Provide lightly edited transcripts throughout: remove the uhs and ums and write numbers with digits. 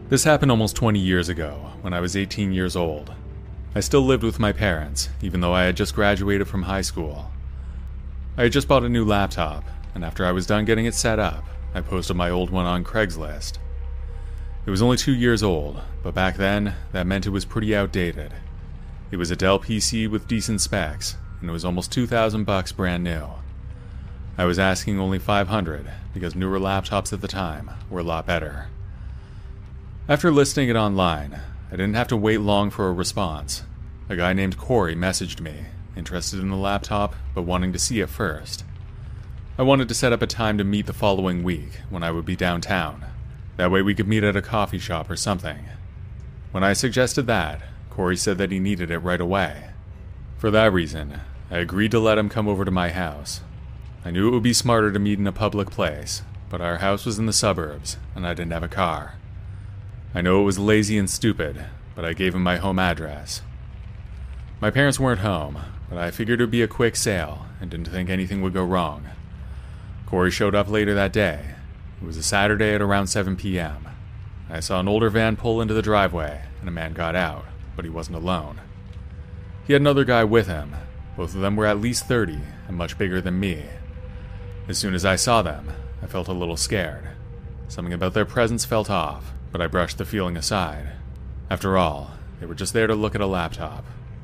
This happened almost 20 years ago, when I was 18 years old. I still lived with my parents, even though I had just graduated from high school. I had just bought a new laptop, and after I was done getting it set up, I posted my old one on Craigslist. It was only 2 years old, but back then, that meant it was pretty outdated. It was a Dell PC with decent specs, and it was almost $2,000 brand new. I was asking only $500, because newer laptops at the time were a lot better. After listing it online, I didn't have to wait long for a response. A guy named Corey messaged me, interested in the laptop, but wanting to see it first. I wanted to set up a time to meet the following week, when I would be downtown. That way we could meet at a coffee shop or something. When I suggested that, Corey said that he needed it right away. For that reason, I agreed to let him come over to my house. I knew it would be smarter to meet in a public place, but our house was in the suburbs, and I didn't have a car. I know it was lazy and stupid, but I gave him my home address. My parents weren't home, but I figured it would be a quick sale and didn't think anything would go wrong. Corey showed up later that day. It was a Saturday at around 7 p.m. I saw an older van pull into the driveway, and a man got out, but he wasn't alone. He had another guy with him. Both of them were at least 30 and much bigger than me. As soon as I saw them, I felt a little scared. Something about their presence felt off, but I brushed the feeling aside. After all, they were just there to look at a laptop.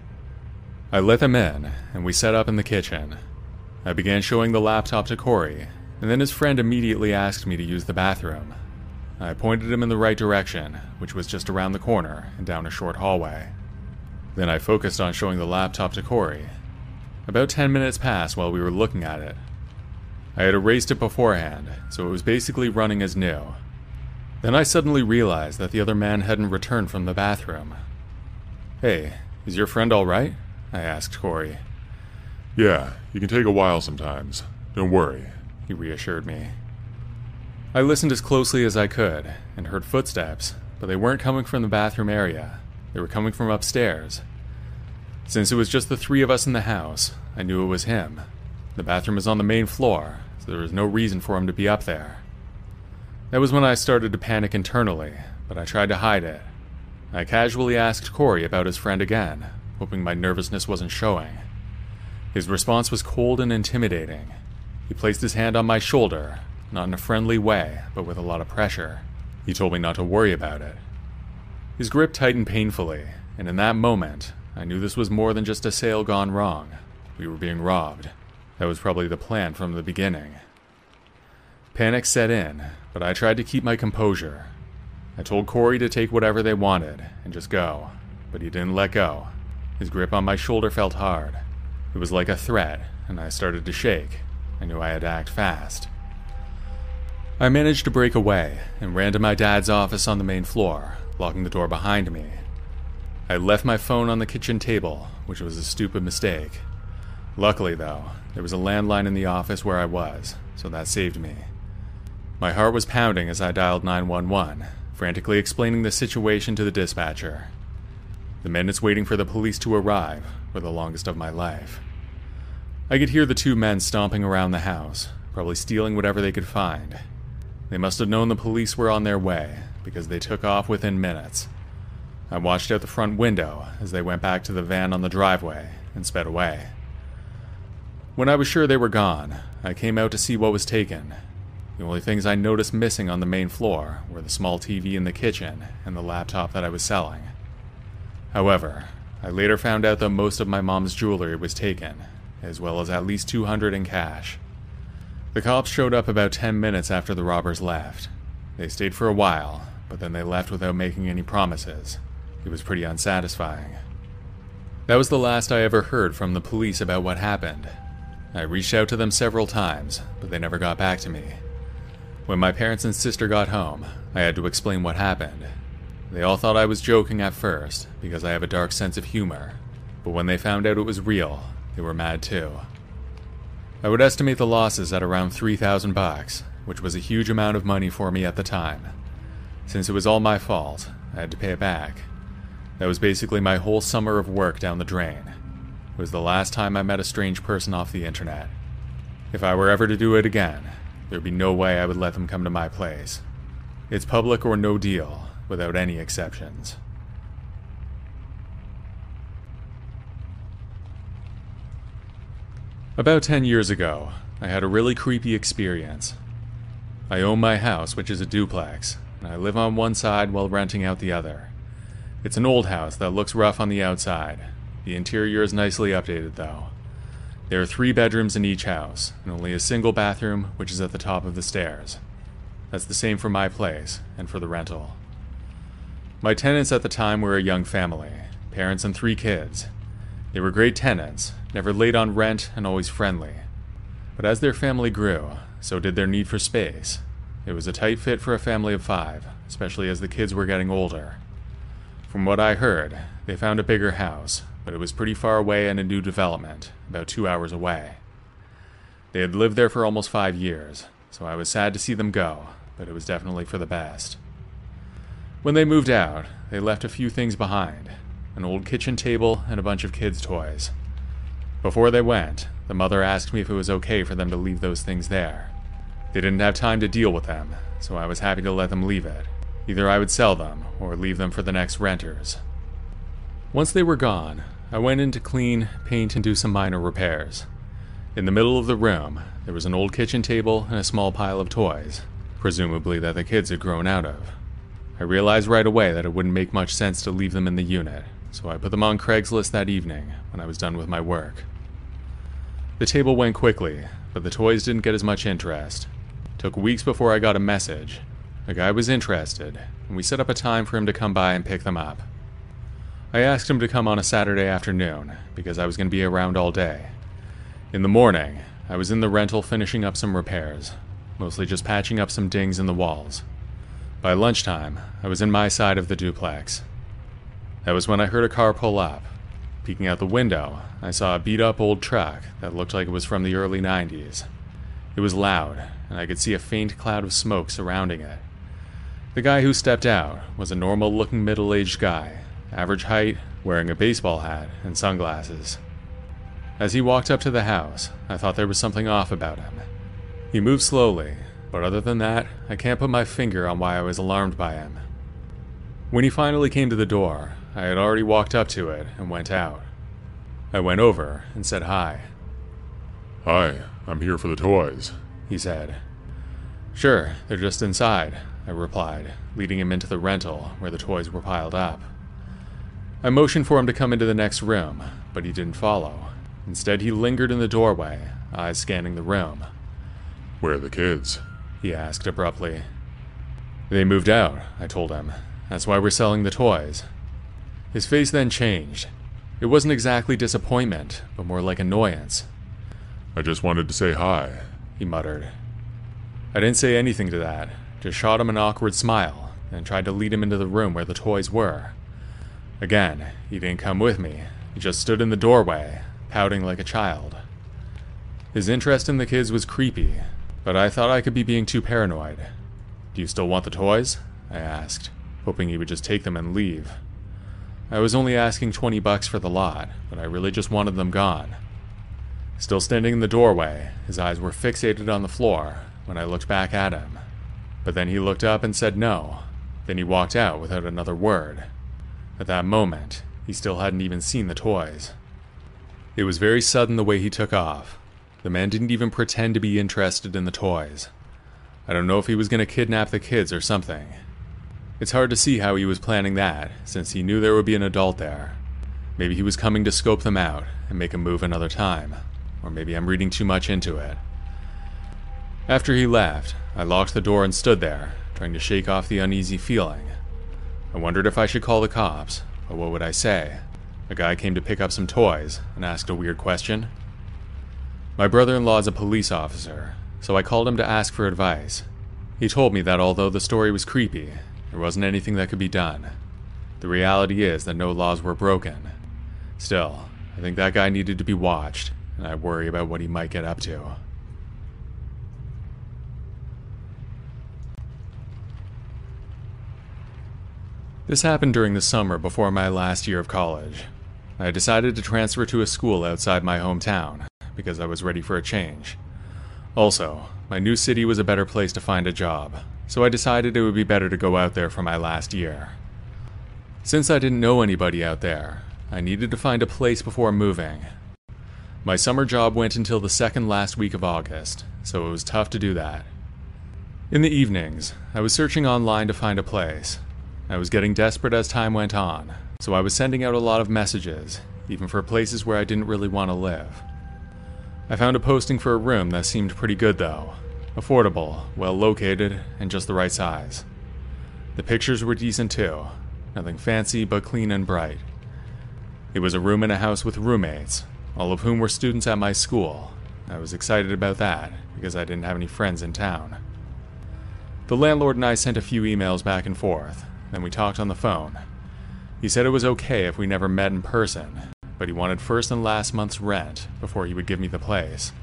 I let them in, and we set up in the kitchen. I began showing the laptop to Corey, and then his friend immediately asked me to use the bathroom. I pointed him in the right direction, which was just around the corner and down a short hallway. Then I focused on showing the laptop to Corey. About 10 minutes passed while we were looking at it. I had erased it beforehand, so it was basically running as new. Then I suddenly realized that the other man hadn't returned from the bathroom. "Hey, is your friend all right?" I asked Corey. "Yeah, it can take a while sometimes. Don't worry," he reassured me. I listened as closely as I could and heard footsteps, but they weren't coming from the bathroom area. They were coming from upstairs. Since it was just the three of us in the house, I knew it was him. The bathroom is on the main floor, so there was no reason for him to be up there. That was when I started to panic internally, but I tried to hide it. I casually asked Corey about his friend again, hoping my nervousness wasn't showing. His response was cold and intimidating. He placed his hand on my shoulder, not in a friendly way, but with a lot of pressure. He told me not to worry about it. His grip tightened painfully, and in that moment, I knew this was more than just a sale gone wrong. We were being robbed. That was probably the plan from the beginning. Panic set in, but I tried to keep my composure. I told Corey to take whatever they wanted and just go, but he didn't let go. His grip on my shoulder felt hard. It was like a threat, and I started to shake. I knew I had to act fast. I managed to break away and ran to my dad's office on the main floor, locking the door behind me. I left my phone on the kitchen table, which was a stupid mistake. Luckily, though, there was a landline in the office where I was, so that saved me. My heart was pounding as I dialed 911, frantically explaining the situation to the dispatcher. The minutes waiting for the police to arrive were the longest of my life. I could hear the two men stomping around the house, probably stealing whatever they could find. They must have known the police were on their way, because they took off within minutes. I watched out the front window as they went back to the van on the driveway and sped away. When I was sure they were gone, I came out to see what was taken. The only things I noticed missing on the main floor were the small TV in the kitchen and the laptop that I was selling. However, I later found out that most of my mom's jewelry was taken, as well as at least $200 in cash. The cops showed up about 10 minutes after the robbers left. They stayed for a while, but then they left without making any promises. It was pretty unsatisfying. That was the last I ever heard from the police about what happened. I reached out to them several times, but they never got back to me. When my parents and sister got home, I had to explain what happened. They all thought I was joking at first, because I have a dark sense of humor, but when they found out it was real, they were mad too. I would estimate the losses at around $3,000, which was a huge amount of money for me at the time. Since it was all my fault, I had to pay it back. That was basically my whole summer of work down the drain. It was the last time I met a strange person off the internet. If I were ever to do it again, there'd be no way I would let them come to my place. It's public or no deal, without any exceptions. About 10 years ago, I had a really creepy experience. I own my house, which is a duplex, and I live on one side while renting out the other. It's an old house that looks rough on the outside. The interior is nicely updated, though. There are 3 bedrooms in each house, and only a single bathroom, which is at the top of the stairs. That's the same for my place, and for the rental. My tenants at the time were a young family, parents and 3 kids. They were great tenants, never late on rent, and always friendly. But as their family grew, so did their need for space. It was a tight fit for a family of 5, especially as the kids were getting older. From what I heard, they found a bigger house, but it was pretty far away in a new development, about 2 hours away. They had lived there for almost 5 years, so I was sad to see them go, but it was definitely for the best. When they moved out, they left a few things behind, an old kitchen table and a bunch of kids' toys. Before they went, the mother asked me if it was okay for them to leave those things there. They didn't have time to deal with them, so I was happy to let them leave it. Either I would sell them, or leave them for the next renters. Once they were gone, I went in to clean, paint, and do some minor repairs. In the middle of the room, there was an old kitchen table and a small pile of toys, presumably that the kids had grown out of. I realized right away that it wouldn't make much sense to leave them in the unit, so I put them on Craigslist that evening when I was done with my work. The table went quickly, but the toys didn't get as much interest. It took weeks before I got a message. A guy was interested, and we set up a time for him to come by and pick them up. I asked him to come on a Saturday afternoon, because I was going to be around all day. In the morning, I was in the rental finishing up some repairs, mostly just patching up some dings in the walls. By lunchtime, I was in my side of the duplex. That was when I heard a car pull up. Peeking out the window, I saw a beat-up old truck that looked like it was from the early 90s. It was loud, and I could see a faint cloud of smoke surrounding it. The guy who stepped out was a normal-looking middle-aged guy, average height, wearing a baseball hat and sunglasses. As he walked up to the house, I thought there was something off about him. He moved slowly, but other than that, I can't put my finger on why I was alarmed by him. When he finally came to the door, I had already walked up to it and went out. I went over and said hi. "Hi, I'm here for the toys," he said. "Sure, they're just inside," I replied, leading him into the rental where the toys were piled up. I motioned for him to come into the next room, but he didn't follow. Instead, he lingered in the doorway, eyes scanning the room. "Where are the kids?" he asked abruptly. "They moved out," I told him. "That's why we're selling the toys." His face then changed. It wasn't exactly disappointment, but more like annoyance. "I just wanted to say hi," he muttered. I didn't say anything to that, just shot him an awkward smile, and tried to lead him into the room where the toys were. Again, he didn't come with me. He just stood in the doorway, pouting like a child. His interest in the kids was creepy, but I thought I could be being too paranoid. "Do you still want the toys?" I asked, hoping he would just take them and leave. I was only asking $20 for the lot, but I really just wanted them gone. Still standing in the doorway, his eyes were fixated on the floor when I looked back at him. But then he looked up and said no. Then he walked out without another word. At that moment, he still hadn't even seen the toys. It was very sudden the way he took off. The man didn't even pretend to be interested in the toys. I don't know if he was going to kidnap the kids or something. It's hard to see how he was planning that, since he knew there would be an adult there. Maybe he was coming to scope them out and make a move another time. Or maybe I'm reading too much into it. After he left, I locked the door and stood there, trying to shake off the uneasy feeling. I wondered if I should call the cops, but what would I say? A guy came to pick up some toys and asked a weird question. My brother-in-law is a police officer, so I called him to ask for advice. He told me that although the story was creepy, there wasn't anything that could be done. The reality is that no laws were broken. Still, I think that guy needed to be watched, and I worry about what he might get up to. This happened during the summer before my last year of college. I decided to transfer to a school outside my hometown, because I was ready for a change. Also, my new city was a better place to find a job, so I decided it would be better to go out there for my last year. Since I didn't know anybody out there, I needed to find a place before moving. My summer job went until the second last week of August, so it was tough to do that. In the evenings, I was searching online to find a place. I was getting desperate as time went on, so I was sending out a lot of messages, even for places where I didn't really want to live. I found a posting for a room that seemed pretty good though. Affordable, well located, and just the right size. The pictures were decent too. Nothing fancy, but clean and bright. It was a room in a house with roommates, all of whom were students at my school. I was excited about that, because I didn't have any friends in town. The landlord and I sent a few emails back and forth, then we talked on the phone. He said it was okay if we never met in person, but he wanted first and last month's rent before he would give me the place.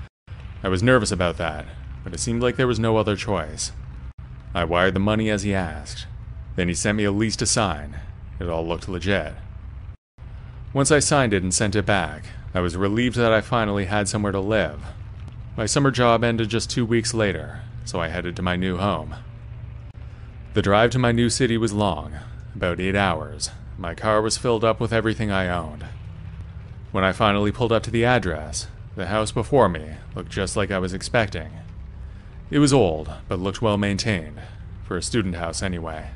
I was nervous about that, but it seemed like there was no other choice. I wired the money as he asked. Then he sent me a lease to sign. It all looked legit. Once I signed it and sent it back, I was relieved that I finally had somewhere to live. My summer job ended just 2 weeks later, so I headed to my new home. The drive to my new city was long, about 8 hours. My car was filled up with everything I owned. When I finally pulled up to the address, the house before me looked just like I was expecting. It was old, but looked well maintained, for a student house anyway.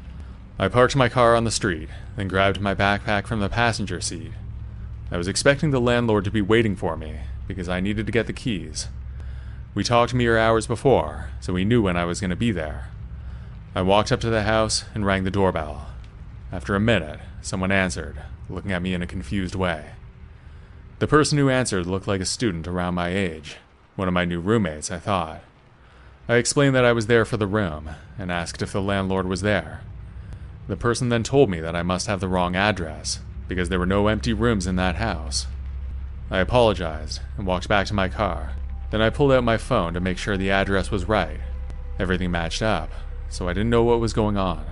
I parked my car on the street, then grabbed my backpack from the passenger seat. I was expecting the landlord to be waiting for me, because I needed to get the keys. We talked mere hours before, so he knew when I was going to be there. I walked up to the house and rang the doorbell. After a minute, someone answered, looking at me in a confused way. The person who answered looked like a student around my age, one of my new roommates, I thought. I explained that I was there for the room, and asked if the landlord was there. The person then told me that I must have the wrong address, because there were no empty rooms in that house. I apologized and walked back to my car. Then I pulled out my phone to make sure the address was right. Everything matched up, so I didn't know what was going on.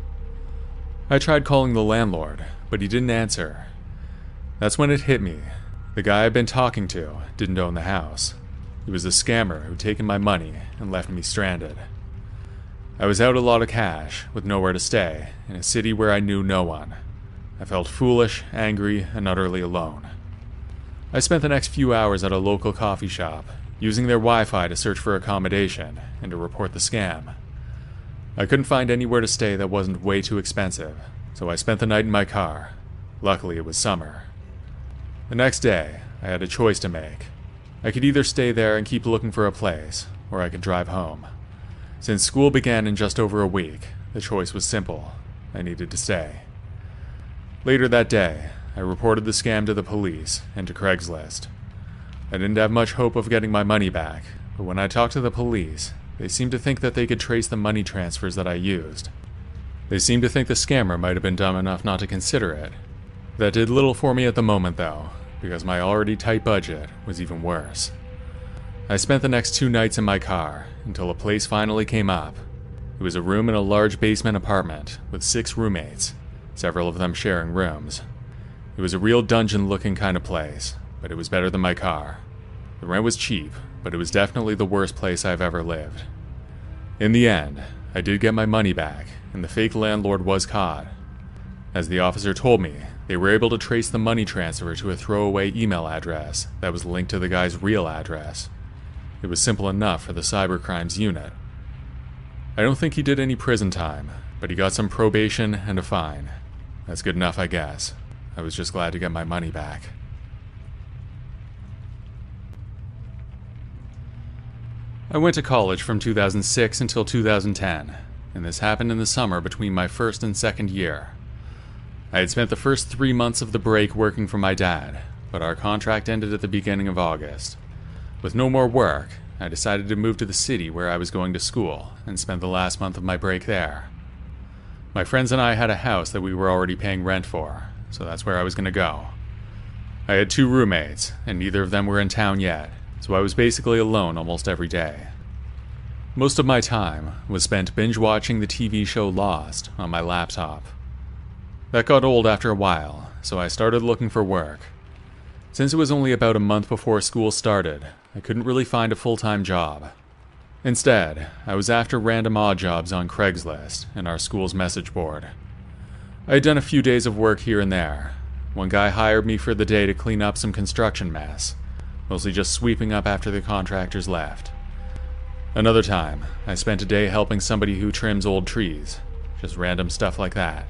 I tried calling the landlord, but he didn't answer. That's when it hit me. The guy I'd been talking to didn't own the house. He was a scammer who'd taken my money and left me stranded. I was out a lot of cash, with nowhere to stay, in a city where I knew no one. I felt foolish, angry, and utterly alone. I spent the next few hours at a local coffee shop, using their Wi-Fi to search for accommodation and to report the scam. I couldn't find anywhere to stay that wasn't way too expensive, so I spent the night in my car. Luckily, it was summer. The next day, I had a choice to make. I could either stay there and keep looking for a place, or I could drive home. Since school began in just over a week, the choice was simple. I needed to stay. Later that day, I reported the scam to the police and to Craigslist. I didn't have much hope of getting my money back, but when I talked to the police, they seemed to think that they could trace the money transfers that I used. They seemed to think the scammer might have been dumb enough not to consider it. That did little for me at the moment, though, because my already tight budget was even worse. I spent the next 2 nights in my car, until a place finally came up. It was a room in a large basement apartment, with 6 roommates, several of them sharing rooms. It was a real dungeon-looking kind of place, but it was better than my car. The rent was cheap, but it was definitely the worst place I've ever lived. In the end, I did get my money back, and the fake landlord was caught. As the officer told me, they were able to trace the money transfer to a throwaway email address that was linked to the guy's real address. It was simple enough for the cybercrimes unit. I don't think he did any prison time, but he got some probation and a fine. That's good enough, I guess. I was just glad to get my money back. I went to college from 2006 until 2010, and this happened in the summer between my first and second year. I had spent the first 3 months of the break working for my dad, but our contract ended at the beginning of August. With no more work, I decided to move to the city where I was going to school and spend the last month of my break there. My friends and I had a house that we were already paying rent for, so that's where I was going to go. I had 2 roommates, and neither of them were in town yet, so I was basically alone almost every day. Most of my time was spent binge-watching the TV show Lost on my laptop. That got old after a while, so I started looking for work. Since it was only about a month before school started, I couldn't really find a full-time job. Instead, I was after random odd jobs on Craigslist and our school's message board. I had done a few days of work here and there. One guy hired me for the day to clean up some construction mess, mostly just sweeping up after the contractors left. Another time, I spent a day helping somebody who trims old trees, just random stuff like that.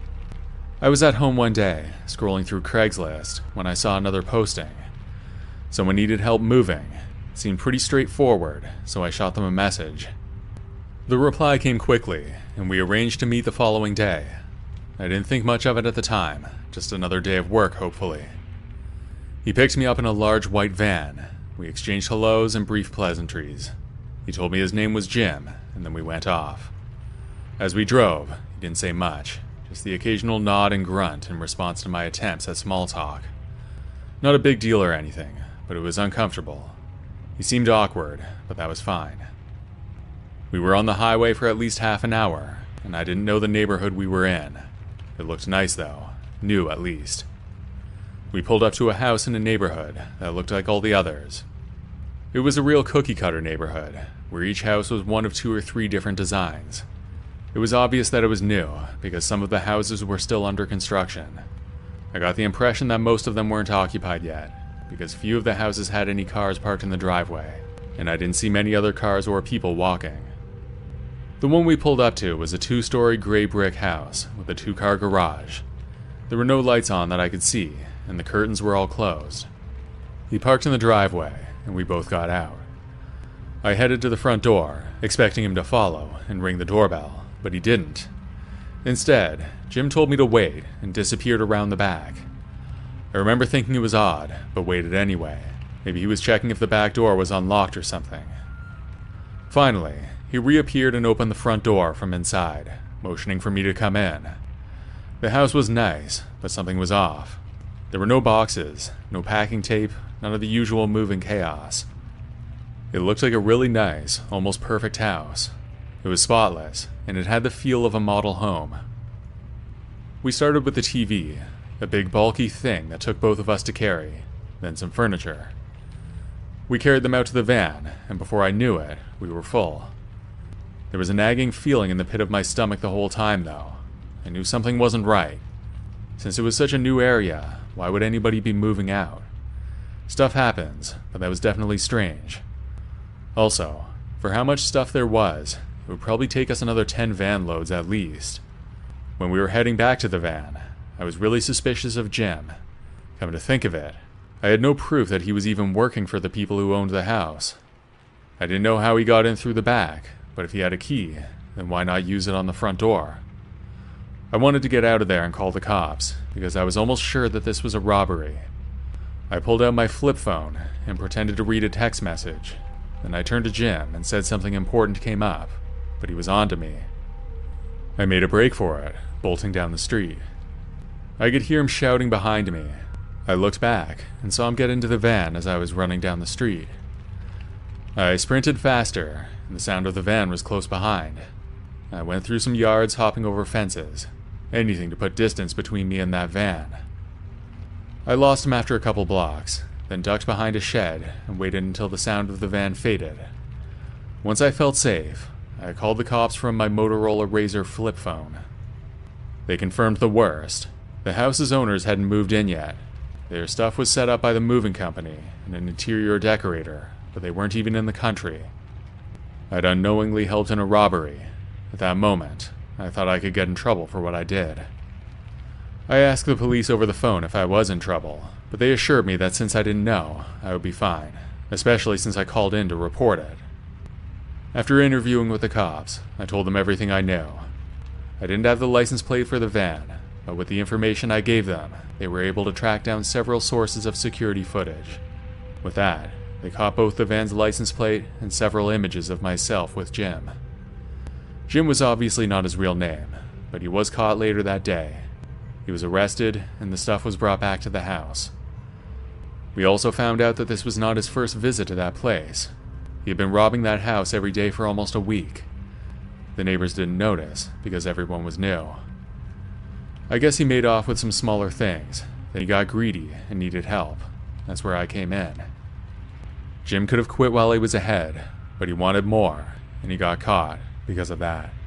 I was at home one day, scrolling through Craigslist, when I saw another posting. Someone needed help moving. It seemed pretty straightforward, so I shot them a message. The reply came quickly, and we arranged to meet the following day. I didn't think much of it at the time, just another day of work, hopefully. He picked me up in a large white van. We exchanged hellos and brief pleasantries. He told me his name was Jim, and then we went off. As we drove, he didn't say much, just the occasional nod and grunt in response to my attempts at small talk. Not a big deal or anything, but it was uncomfortable. He seemed awkward, but that was fine. We were on the highway for at least half an hour, and I didn't know the neighborhood we were in. It looked nice though, new at least. We pulled up to a house in a neighborhood that looked like all the others. It was a real cookie-cutter neighborhood, where each house was one of 2 or 3 different designs. It was obvious that it was new, because some of the houses were still under construction. I got the impression that most of them weren't occupied yet, because few of the houses had any cars parked in the driveway, and I didn't see many other cars or people walking. The one we pulled up to was a 2-story gray brick house with a 2-car garage. There were no lights on that I could see, and the curtains were all closed. He parked in the driveway, and we both got out. I headed to the front door, expecting him to follow and ring the doorbell, but he didn't. Instead, Jim told me to wait and disappeared around the back. I remember thinking it was odd, but waited anyway. Maybe he was checking if the back door was unlocked or something. Finally, he reappeared and opened the front door from inside, motioning for me to come in. The house was nice, but something was off. There were no boxes, no packing tape, none of the usual moving chaos. It looked like a really nice, almost perfect house. It was spotless, and it had the feel of a model home. We started with the TV, a big bulky thing that took both of us to carry, then some furniture. We carried them out to the van, and before I knew it, we were full. There was a nagging feeling in the pit of my stomach the whole time, though. I knew something wasn't right. Since it was such a new area, why would anybody be moving out? Stuff happens, but that was definitely strange. Also, for how much stuff there was, it would probably take us another 10 van loads at least. When we were heading back to the van, I was really suspicious of Jim. Come to think of it, I had no proof that he was even working for the people who owned the house. I didn't know how he got in through the back, but if he had a key, then why not use it on the front door? I wanted to get out of there and call the cops, because I was almost sure that this was a robbery. I pulled out my flip phone and pretended to read a text message. Then I turned to Jim and said something important came up, but he was on to me. I made a break for it, bolting down the street. I could hear him shouting behind me. I looked back and saw him get into the van as I was running down the street. I sprinted faster, and the sound of the van was close behind. I went through some yards, hopping over fences. Anything to put distance between me and that van. I lost him after a couple blocks, then ducked behind a shed and waited until the sound of the van faded. Once I felt safe, I called the cops from my Motorola Razr flip phone. They confirmed the worst. The house's owners hadn't moved in yet. Their stuff was set up by the moving company and an interior decorator, but they weren't even in the country. I'd unknowingly helped in a robbery. At that moment, I thought I could get in trouble for what I did. I asked the police over the phone if I was in trouble, but they assured me that since I didn't know, I would be fine, especially since I called in to report it. After interviewing with the cops, I told them everything I knew. I didn't have the license plate for the van, but with the information I gave them, they were able to track down several sources of security footage. With that, they caught both the van's license plate and several images of myself with Jim. Jim was obviously not his real name, but he was caught later that day. He was arrested, and the stuff was brought back to the house. We also found out that this was not his first visit to that place. He had been robbing that house every day for almost a week. The neighbors didn't notice, because everyone was new. I guess he made off with some smaller things, then he got greedy and needed help. That's where I came in. Jim could have quit while he was ahead, but he wanted more, and he got caught because of that.